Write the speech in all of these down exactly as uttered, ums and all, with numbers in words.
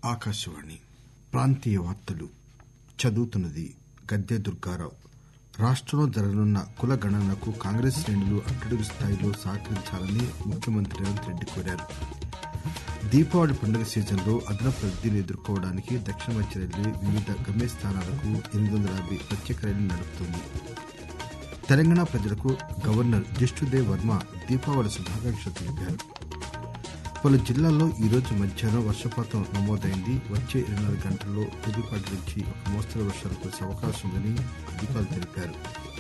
ఆకాశవాణి ప్రాంతీయ వార్తలు చదువుతున్నది గద్దె దుర్గారావు. రాష్టంలో జరగనున్న కుల గణనకు కాంగ్రెస్ శ్రేణులు అట్టడుగు స్థాయిలో సహకరించాలని ముఖ్యమంత్రి రేవంత్ రెడ్డి కోరారు. దీపావళి పండుగ సీజన్లో అదనపు రద్దీని ఎదుర్కోవడానికి దక్షిణ మధ్య రైల్వే వివిధ గమ్యస్థానాలకు ఎనిమిది వందల యాభై ప్రత్యేక రైళ్లు నడుపుతోంది. తెలంగాణ ప్రజలకు గవర్నర్ జిష్ణుదేవ్ వర్మ దీపావళి శుభాకాంక్షలు తెలిపారు. పలు జిల్లాల్లో ఈరోజు మధ్యాహ్నం వర్షపాతం నమోదైంది. వచ్చే ఇరవై నాలుగు గంటల్లో తేలిపాటి నుంచి ఒక మోస్తరు వర్షాలు కురిసే అవకాశం ఉందని అధికారులు తెలిపారు.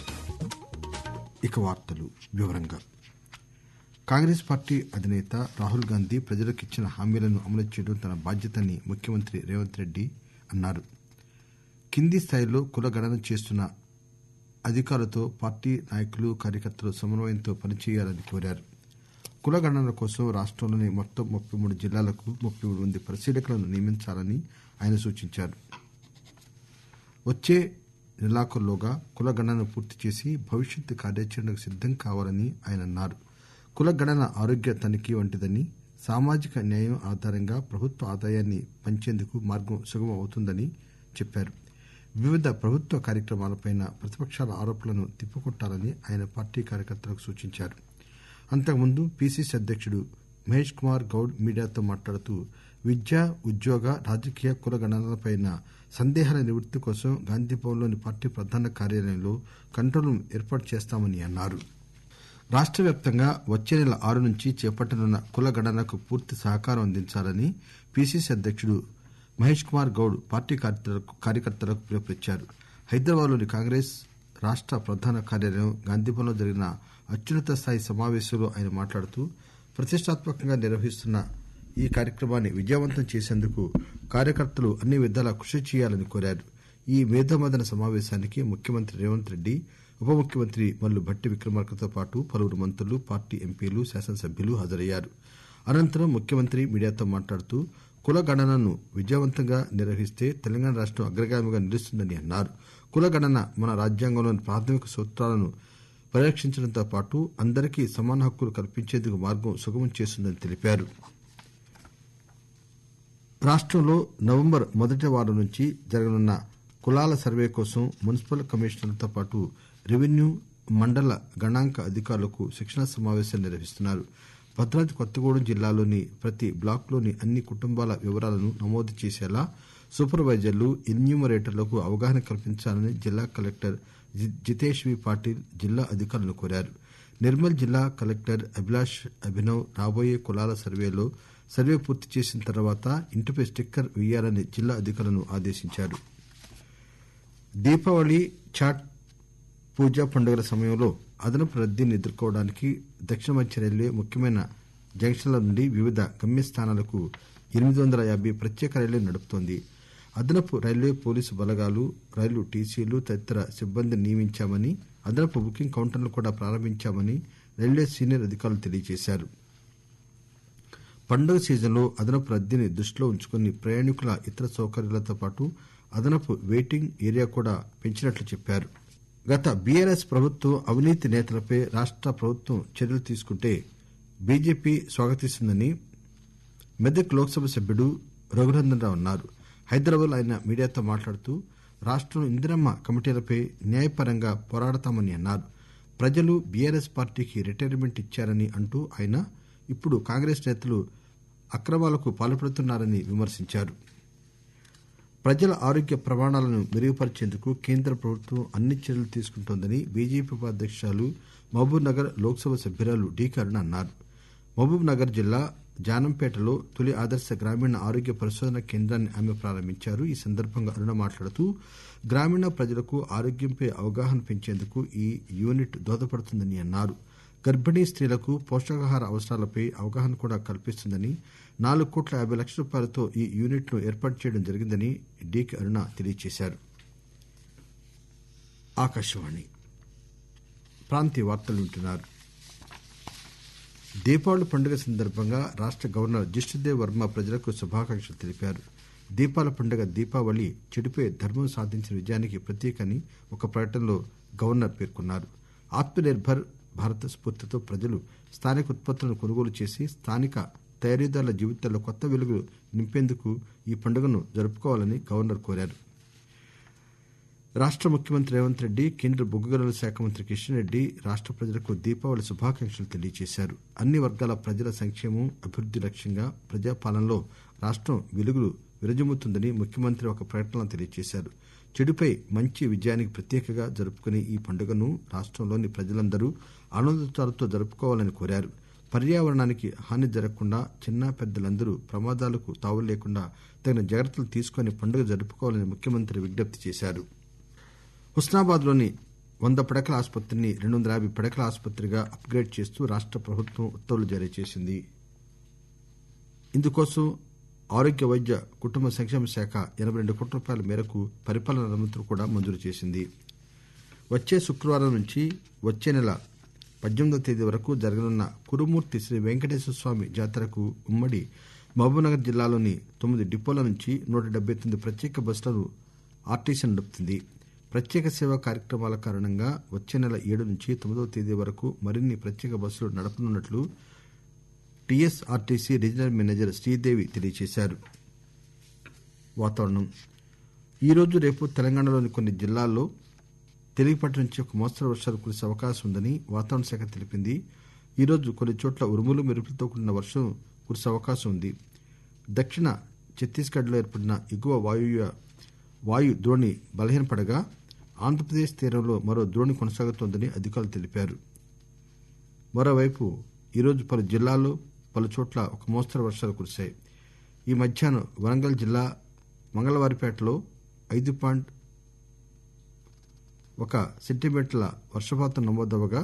ఇక వార్తలు వివరంగా కాంగ్రెస్ పార్టీ అధినేత రాహుల్ గాంధీ ప్రజలకు ఇచ్చిన హామీలను అమలు చేయడం తన బాధ్యతని ముఖ్యమంత్రి రేవంత్ రెడ్డి అన్నారు. కింది స్థాయిలో కుల గణన చేస్తున్న అధికారులతో పార్టీ నాయకులు కార్యకర్తలు సమన్వయంతో పనిచేయాలని కోరారు. కుల గణన కోసం రాష్టంలోని మొత్తం ముప్పై మూడు జిల్లాలకు ముప్పై మూడు మంది పరిశీలకులను నియమించాలని ఆయన సూచించారు. వచ్చే నెలాఖరులోగా కుల గణన పూర్తి చేసి భవిష్యత్తు కార్యాచరణకు సిద్దం కావాలని ఆయన అన్నారు. కుల గణన ఆరోగ్య తనిఖీ వంటిదని, సామాజిక న్యాయం ఆధారంగా ప్రభుత్వ ఆదాయాన్ని పంచేందుకు మార్గం సుగమం అవుతుందని చెప్పారు. వివిధ ప్రభుత్వ కార్యక్రమాలపై ప్రతిపక్షాల ఆరోపణలను తిప్పికొట్టాలని ఆయన పార్టీ కార్యకర్తలకు సూచించారు. అంతకుముందు పీసీసీ అధ్యక్షుడు మహేష్ కుమార్ గౌడ్ మీడియాతో మాట్లాడుతూ విద్య, ఉద్యోగ, రాజకీయ కుల గణనలపై సందేహాల నివృత్తి కోసం గాంధీభవన్లోని పార్టీ ప్రధాన కార్యాలయంలో కంట్రోల్ రూం ఏర్పాటు చేస్తామని అన్నారు. రాష్ట వ్యాప్తంగా వచ్చే నెల ఆరు నుంచి చేపట్టనున్న కుల గణనకు పూర్తి సహకారం అందించాలని పీసీసీ అధ్యక్షుడు మహేష్ కుమార్ గౌడ్ పార్టీ కార్యకర్తలకు పిలుపునిచ్చారు. హైదరాబాద్ లోని కాంగ్రెస్ రాష్ట ప్రధాన కార్యాలయం గాంధీభవన్లో జరిగిన అత్యున్నత స్థాయి సమావేశంలో ఆయన మాట్లాడుతూ ప్రతిష్టాత్మకంగా నిర్వహిస్తున్న ఈ కార్యక్రమాన్ని విజయవంతం చేసేందుకు కార్యకర్తలు అన్ని విధాలా కృషి చేయాలని కోరారు. ఈ మేధోమథన సమావేశానికి ముఖ్యమంత్రి రేవంత్ రెడ్డి, ఉప ముఖ్యమంత్రి మల్లు భట్టి విక్రమార్కతో పాటు పలువురు మంత్రులు, పార్టీ ఎంపీలు, శాసనసభ్యులు హాజరయ్యారు. అనంతరం ముఖ్యమంత్రి మీడియాతో మాట్లాడుతూ కుల గణనను విజయవంతంగా నిర్వహిస్తే తెలంగాణ రాష్టం అగ్రగామిగా నిలుస్తుందని అన్నారు. కుల గణన మన రాజ్యాంగంలోని ప్రాథమిక సూత్రాలను పరిరక్షించడంతో పాటు అందరికీ సమాన హక్కులు కల్పించేందుకు మార్గం సుగమం చేస్తుందని తెలిపారు. రాష్టంలో నవంబర్ మొదటి వారం నుంచి జరగనున్న కులాల సర్వే కోసం మున్సిపల్ కమిషనర్లతో పాటు రెవెన్యూ, మండల గణాంక అధికారులకు శిక్షణా సమావేశాలు నిర్వహిస్తున్నారు. భద్రాద్రి కొత్తగూడెం జిల్లాలోని ప్రతి బ్లాక్లోని అన్ని కుటుంబాల వివరాలను నమోదు చేసేలా సూపర్వైజర్లు, ఎన్యూమరేటర్లకు అవగాహన కల్పించాలని జిల్లా కలెక్టర్ జితేష్ వి పాటిల్ జిల్లా అధికారులను కోరారు. నిర్మల్ జిల్లా కలెక్టర్ అభిలాష్ అభినవ్ రాబోయే కులాల సర్వేలో సర్వే పూర్తి చేసిన తర్వాత ఇంటిపై స్టిక్కర్ వేయాలని జిల్లా అధికారులను ఆదేశించారు. దీపావళి, ఛాట్ పూజ పండుగల సమయంలో అదనపు రద్దీని ఎదుర్కోవడానికి దక్షిణ మధ్య రైల్వే ముఖ్యమైన జంక్షన్ల నుండి వివిధ గమ్యస్థానాలకు ఎనిమిది వందల యాభై ప్రత్యేక రైళ్లు నడుపుతోంది. అదనపు రైల్వే పోలీసు బలగాలు, రైలు టీసీలు తదితర సిబ్బందిని నియమించామని, అదనపు బుకింగ్ కౌంటర్లు కూడా ప్రారంభించామని రైల్వే సీనియర్ అధికారులు తెలియజేశారు. పండుగ సీజన్లో అదనపు రద్దీని దృష్టిలో ఉంచుకుని ప్రయాణికుల ఇతర సౌకర్యాలతో పాటు అదనపు వెయిటింగ్ ఏరియా కూడా పెంచినట్లు చెప్పారు. గత బీఆర్ఎస్ ప్రభుత్వం అవినీతి నేతలపై రాష్ట ప్రభుత్వం చర్యలు తీసుకుంటే బీజేపీ స్వాగతిస్తుందని మెదక్ లోక్సభ సభ్యుడు రఘునందన్ రావు అన్నారు. హైదరాబాద్ లో ఆయన మీడియాతో మాట్లాడుతూ రాష్టంలో ఇందిరమ్మ కమిటీలపై న్యాయపరంగా పోరాడతామని అన్నారు. ప్రజలు బీఆర్ఎస్ పార్టీకి రిటైర్మెంట్ ఇచ్చారని అంటూ ఆయన ఇప్పుడు కాంగ్రెస్ నేతలు అక్రమాలకు పాల్పడుతున్నారని విమర్శించారు. ప్రజల ఆరోగ్య ప్రమాణాలను మెరుగుపరిచేందుకు కేంద్ర ప్రభుత్వం అన్ని చర్యలు తీసుకుంటోందని బీజేపీ ఉపాధ్యక్షురాలు మహబూబ్ నగర్ లోక్సభ సభ్యురాలు డీకే అరుణ అన్నారు. మహబూబ్ నగర్ జిల్లా జానంపేటలో తొలి ఆదర్శ గ్రామీణ ఆరోగ్య పరిశోధన కేంద్రాన్ని ఆమె ప్రారంభించారు. ఈ సందర్భంగా అరుణ మాట్లాడుతూ గ్రామీణ ప్రజలకు ఆరోగ్యంపై అవగాహన పెంచేందుకు ఈ యూనిట్ దోహదపడుతుందని అన్నారు. గర్భిణీ స్త్రీలకు పోషకాహార అవసరాలపై అవగాహన కూడా కల్పిస్తుందని, నాలుగు కోట్ల యాభై లక్షల రూపాయలతో ఈ యూనిట్ ను ఏర్పాటు చేయడం జరిగిందని డీకే అరుణ తెలియజేశారు. ఆకాశవాణి ప్రాంతీయ వార్తలు వింటున్నారు. దీపావళి పండుగ సందర్భంగా రాష్ట గవర్నర్ జిష్ణుదేవ్ వర్మ ప్రజలకు శుభాకాంక్షలు తెలిపారు. దీపాల పండుగ దీపావళి చెడుపై ధర్మం సాధించిన విజయానికి ప్రతీక అని ఒక ప్రకటనలో గవర్నర్ పేర్కొన్నారు. ఆత్మ నిర్భర్ భారత స్ఫూర్తితో ప్రజలు స్థానిక ఉత్పత్తులను కొనుగోలు చేసి స్థానిక తయారీదారుల జీవితాల్లో కొత్త వెలుగులు నింపేందుకు ఈ పండుగను జరుపుకోవాలని గవర్నర్ కోరారు. రాష్ట ముఖ్యమంత్రి రేవంత్ రెడ్డి, కేంద్ర బొగ్గు గనుల శాఖ మంత్రి కిషన్ రెడ్డి రాష్ట ప్రజలకు దీపావళి శుభాకాంక్షలు తెలియజేశారు. అన్ని వర్గాల ప్రజల సంక్షేమం, అభివృద్ది లక్ష్యంగా ప్రజాపాలనలో రాష్టం వెలుగులు విరజిమ్ముతుందని ముఖ్యమంత్రి ఒక ప్రకటనలో తెలియజేశారు. చెడుపై మంచి విజయానికి ప్రతీకగా జరుపుకునే ఈ పండుగను రాష్టంలోని ప్రజలందరూ ఆనందోత్సాహాలతో జరుపుకోవాలని కోరారు. పర్యావరణానికి హాని జరగకుండా చిన్న పెద్దలందరూ ప్రమాదాలకు తావులేకుండా తగిన జాగ్రత్తలు తీసుకుని పండుగ జరుపుకోవాలని ముఖ్యమంత్రి విజ్ఞప్తి చేశారు. హుస్నాబాద్ లోని వంద పడకల ఆసుపత్రిని రెండు వందల యాభై పడకల ఆసుపత్రిగా అప్ గ్రేడ్ చేస్తూ రాష్ట ప్రభుత్వం ఉత్తర్వులు జారీ చేసింది. ఇందుకోసం ఆరోగ్య వైద్య కుటుంబ సంక్షేమ శాఖ ఎనబై రెండు కోట్ల రూపాయల మేరకు పరిపాలన అనుమతులు కూడా మంజూరు చేసింది. వచ్చే శుక్రవారం నుంచి వచ్చే నెల పద్దెనిమిదవ తేదీ వరకు జరగనున్న కురుమూర్తి శ్రీ వెంకటేశ్వర స్వామి జాతరకు ఉమ్మడి మహబూబ్నగర్ జిల్లాలోని తొమ్మిది డిపోల నుంచి నూట డెబ్బై తొమ్మిది ప్రత్యేక బస్సులను ఆర్టీసీ నడుపుతుంది. ప్రత్యేక సేవా కార్యక్రమాల కారణంగా వచ్చే నెల ఏడు నుంచి తొమ్మిదవ తేదీ వరకు మరిన్ని ప్రత్యేక బస్సులు నడపనున్నట్లు టీఎస్ఆర్టీసీ రీజనల్ మేనేజర్ శ్రీదేవి తెలియజేశారు. వాతావరణం ఈరోజు రేపు తెలంగాణలోని కొన్ని జిల్లాల్లో తేలికపాటి నుంచి ఒక మోస్తరు వర్షాలు కురిసే అవకాశం ఉందని వాతావరణ శాఖ తెలిపింది. ఈరోజు కొన్ని చోట్ల ఉరుములు మెరుపులతో కూడిన వర్షం కురిసే అవకాశం ఉంది. దక్షిణ ఛత్తీస్గఢ్ లో ఏర్పడిన ఎగువ వాయువ్య వాయు ద్రోణి బలహీనపడగా ఆంధ్రప్రదేశ్ తీరంలో మరో ద్రోణి కొనసాగుతోందని అధికారులు తెలిపారు. మరోవైపు ఈరోజు పలు జిల్లాల్లో పలు చోట్ల ఒక మోస్తరు వర్షాలు కురిశాయి. ఈ మధ్యాహ్నం వరంగల్ జిల్లా మంగళవారిపేటలో ఐదు పాయింట్ ఒక సెంటీమీటర్ల వర్షపాతం నమోదవగా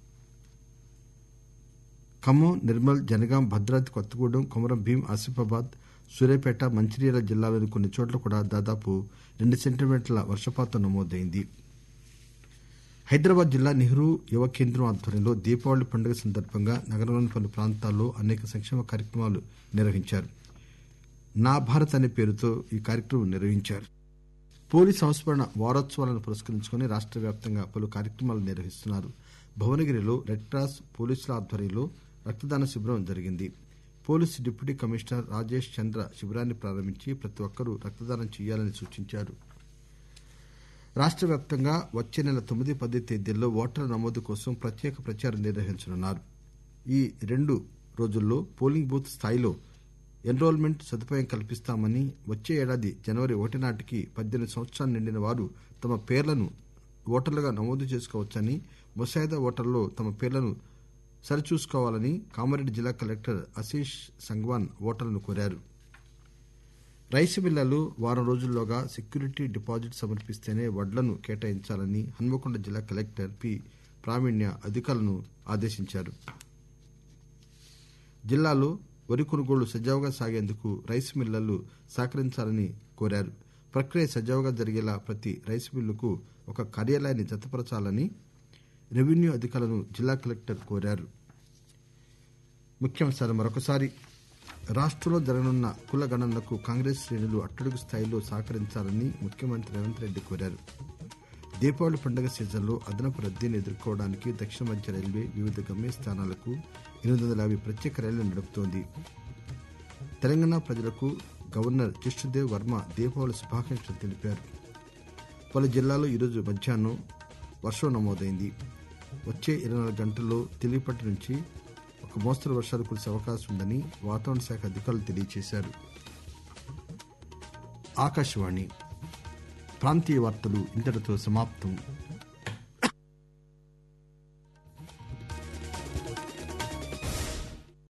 ఖమ్మం, నిర్మల్, జనగాం, భద్రాద్రి కొత్తగూడెం, కొమరం భీం, ఆసిఫాబాద్, సూర్యాపేట, మంచిర్యాల జిల్లాలోని కొన్ని చోట్ల కూడా దాదాపు రెండు సెంటీమీటర్ల వర్షపాతం నమోదైంది. హైదరాబాద్ జిల్లా నెహ్రూ యువ కేంద్రం ఆధ్వర్యంలో దీపావళి పండుగ సందర్భంగా నగరంలోని పలు ప్రాంతాల్లో అనేక సంక్షేమ కార్యక్రమాలు నిర్వహించారు. నా భారత్ అనే పేరుతో ఈ కార్యక్రమం నిర్వహించారు. పోలీస్ సంస్మరణ వారోత్సవాలను పురస్కరించుకుని రాష్ట వ్యాప్తంగా పలు కార్యక్రమాలు నిర్వహిస్తున్నారు. భువనగిరిలో రెడ్ క్రాస్ పోలీసుల ఆధ్వర్యంలో రక్తదాన శిబిరం జరిగింది. Police deputy commissioner Rajesh Chandra శిబిరాన్ని ప్రారంభించి ప్రతి ఒక్కరూ రక్తదానం చేయాలని సూచించారు. రాష్ట వ్యాప్తంగా వచ్చే నెల తొమ్మిది పది తేదీల్లో ఓటర్ల నమోదు కోసం ప్రత్యేక ప్రచారం నిర్వహించనున్నారు. ఈ రెండు రోజుల్లో పోలింగ్ బూత్ స్థాయిలో ఎన్రోల్మెంట్ సదుపాయం కల్పిస్తామని, వచ్చే ఏడాది జనవరి ఒకటి నాటికి పద్దెనిమిది సంవత్సరాలు నిండిన వారు తమ పేర్లను ఓటర్లుగా నమోదు చేసుకోవచ్చని, ముసాయిదా ఓటర్లలో తమ పేర్లను సరిచూసుకోవాలని కామారెడ్డి జిల్లా కలెక్టర్ ఆశీష్ సంగ్వాన్ ఓటర్లను కోరారు. రైసు మిల్లర్లు వారం రోజుల్లోగా సెక్యూరిటీ డిపాజిట్ సమర్పిస్తేనే వడ్లను కేటాయించాలని హన్మకొండ జిల్లా కలెక్టర్ పి ప్రావీణ్య అధికారులను ఆదేశించారు. జిల్లాలో వరి కొనుగోళ్లు సజావుగా సాగేందుకు రైసు మిల్లర్లు సహకరించాలని కోరారు. ప్రక్రియ సజావుగా జరిగేలా ప్రతి రైసు మిల్లుకు ఒక కార్యాలయాన్ని జతపరచాలని రెవెన్యూ అధికారులను జిల్లా కలెక్టర్ కోరారు. ముఖ్యాంశాలు మరొకసారి. రాష్టంలో జరగనున్న కుల గణనకు కాంగ్రెస్ శ్రేణులు అట్టడుగు స్థాయిలో సహకరించాలని ముఖ్యమంత్రి రేవంత్ రెడ్డి కోరారు. దీపావళి పండుగ సీజన్లో అదనపు రద్దీని ఎదుర్కోవడానికి దక్షిణ మధ్య రైల్వే వివిధ గమ్యస్థానాలకు ఎనిమిది వందల యాభై ప్రత్యేక రైళ్లు నడుపుతోంది. తెలంగాణ ప్రజలకు గవర్నర్ జిష్ణుదేవ్ వర్మ దీపావళి శుభాకాంక్షలు తెలిపారు. పలు జిల్లాల్లో ఈరోజు మధ్యాహ్నం వర్షం నమోదైంది. వచ్చే ఇరవై నాలుగు గంటల్లో తేలికపాటి నుంచి ఒక మోస్తరు వర్షాలు కురిసే అవకాశం ఉందని వాతావరణ శాఖ అధికారులు తెలియజేశారు. ఆకాశవాణి ప్రాంతీయ వార్తలు ఇంతటితో సమాప్తం.